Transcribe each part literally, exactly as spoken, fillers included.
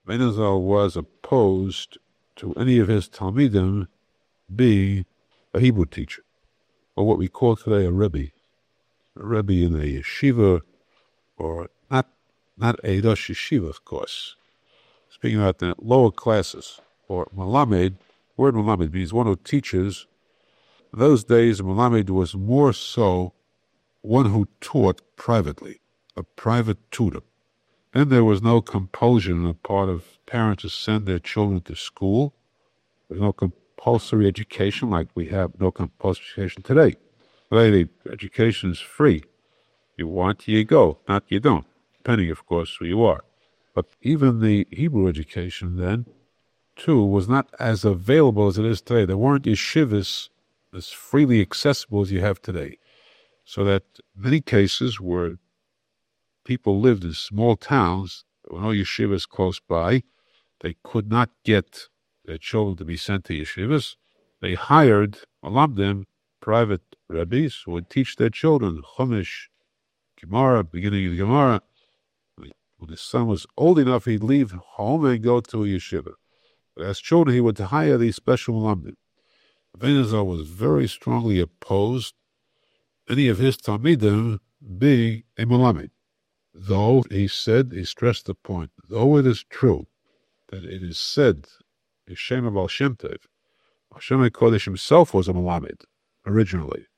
Benazal was opposed to any of his Talmidim being a Hebrew teacher, or what we call today a Rebbe. A Rebbe in a yeshiva, or not not a Rosh Yeshiva, of course. Speaking about the lower classes, or Malamed. The word Malamed means one who teaches. In those days, Malamed was more so one who taught privately, a private tutor. And there was no compulsion on the part of parents to send their children to school. There was no compulsory education like we have no compulsory education today. Today, the education is free. You want, you go. Not, you don't. Depending, of course, who you are. But even the Hebrew education then, too, was not as available as it is today. There weren't yeshivas as freely accessible as you have today. So that many cases where people lived in small towns, there were no yeshivas close by, they could not get their children to be sent to yeshivas. They hired, malamdim, private rabbis who would teach their children Chumash, Gemara, beginning of the Gemara. When his son was old enough, he'd leave home and go to a yeshiva. But as children, he would hire these special malamdim. Benazal was very strongly opposed any of his Talmidim being a malamed. Though he said, he stressed the point, though it is true that it is said, Hashem Baal Shem Tov, Hashem HaKodesh himself was a malamed originally.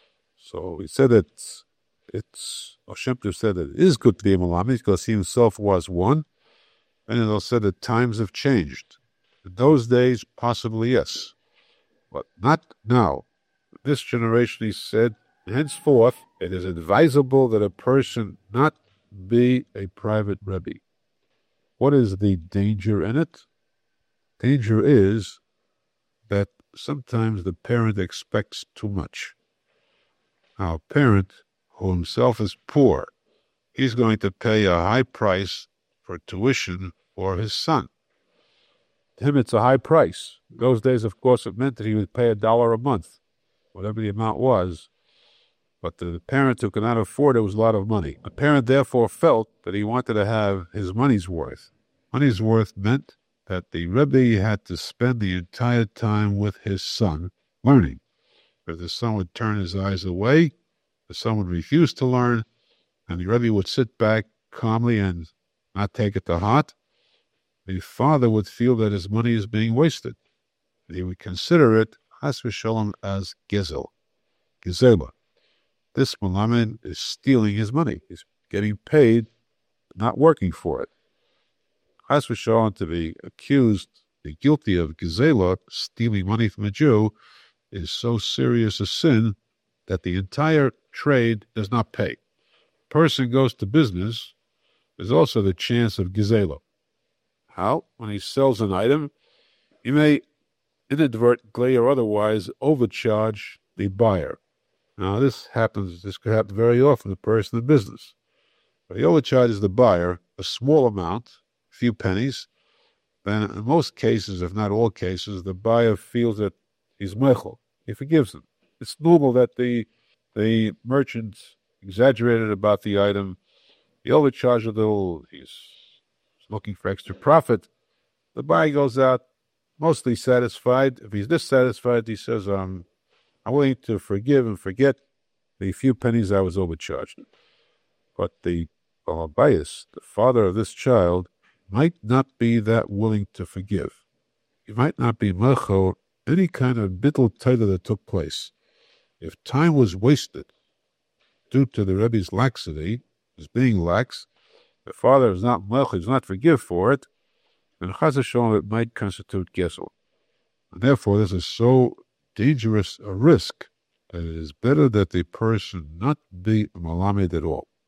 So he said that it's, Hashem Tov said that it is good to be a malamed because he himself was one. And it said that times have changed. In those days, possibly yes, but not now. This generation, he said, henceforth, it is advisable that a person not be a private Rebbe. What is the danger in it? Danger is that sometimes the parent expects too much. Now, a parent who himself is poor, he's going to pay a high price for tuition for his son. To him, it's a high price. In those days, of course, it meant that he would pay a dollar a month, whatever the amount was. But the parent who could not afford it was a lot of money. The parent therefore felt that he wanted to have his money's worth. Money's worth meant that the Rebbe had to spend the entire time with his son learning. If the son would turn his eyes away, the son would refuse to learn, and the Rebbe would sit back calmly and not take it to heart. The father would feel that his money is being wasted. And he would consider it, chas v'sholom, as gezel, gezela. This malamed is stealing his money. He's getting paid, not working for it. Chas v'sholom, to be accused, be guilty of gezela, stealing money from a Jew, is so serious a sin that the entire trade does not pay. A person goes to business, there's also the chance of gezela. How? When he sells an item, he may inadvertently or otherwise overcharge the buyer. Now, this happens, this could happen very often to a person in business. But he overcharges the buyer a small amount, a few pennies, then in most cases, if not all cases, the buyer feels that he's mechel. He forgives him. It's normal that the the merchant exaggerated about the item. He overcharged a little. He's looking for extra profit. The buyer goes out mostly satisfied. If he's dissatisfied, he says, um, I'm willing to forgive and forget the few pennies I was overcharged. But the uh, bias, the father of this child, might not be that willing to forgive. He might not be mechel any kind of bittul Torah that took place. If time was wasted due to the Rebbe's laxity, his being lax, the father is not mechel, does not forgive for it, then chas v'sholom it might constitute gesel. And therefore, this is so dangerous a risk that it is better that the person not be a malamed at all.